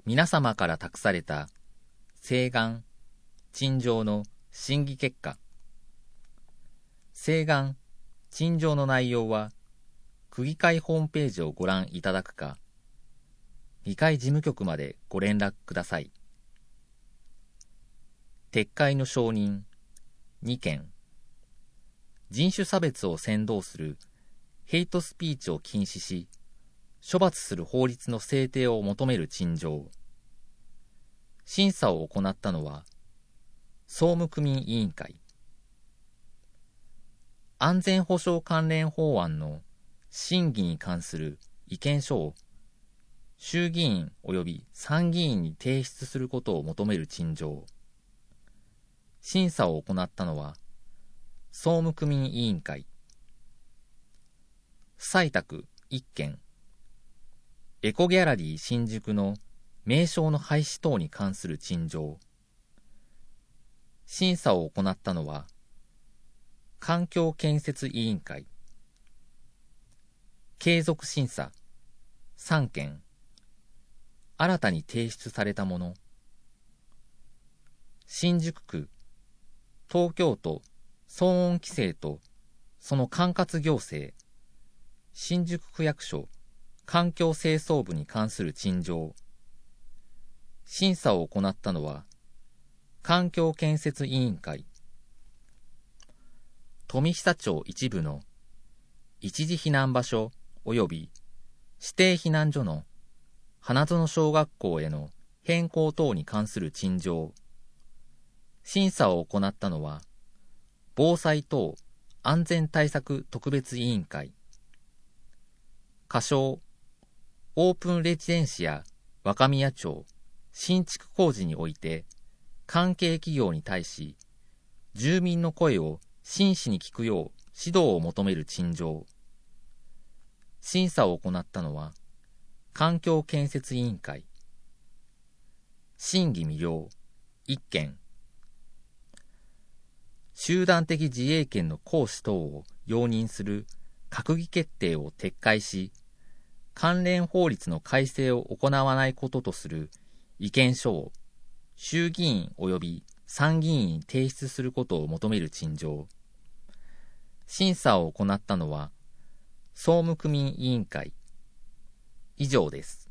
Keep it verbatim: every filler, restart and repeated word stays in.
皆様から託された請願、陳情の審議結果。請願、陳情の内容は、区議会ホームページをご覧いただくか、議会事務局までご連絡ください。撤回の承認にけん、人種差別を扇動するヘイトスピーチを禁止し、処罰する法律の制定を求める陳情。審査を行ったのは、総務区民委員会。安全保障関連法案の審議に関する意見書を衆議院及び参議院に提出することを求める陳情。審査を行ったのは、総務区民委員会。不採択いっけん。エコギャラリー新宿の名称の廃止等に関する陳情。審査を行ったのは、環境建設委員会。継続審査さんけん。新たに提出されたもの。新宿区、東京都騒音規制とその管轄行政、新宿区役所環境清掃部に関する陳情。審査を行ったのは、環境建設委員会。富久町一部の一時避難場所及び指定避難所の花園小学校への変更等に関する陳情。審査を行ったのは、防災等安全対策特別委員会。仮称、オープンレジデンシア若宮町新築工事において、関係企業に対し、住民の声を真摯に聞くよう指導を求める陳情。審査を行ったのは、環境建設委員会。審議未了いっけん。集団的自衛権の行使等を容認する閣議決定を撤回し、関連法律の改正を行わないこととする意見書を衆議院及び参議院に提出することを求める陳情。審査を行ったのは、総務区民委員会。以上です。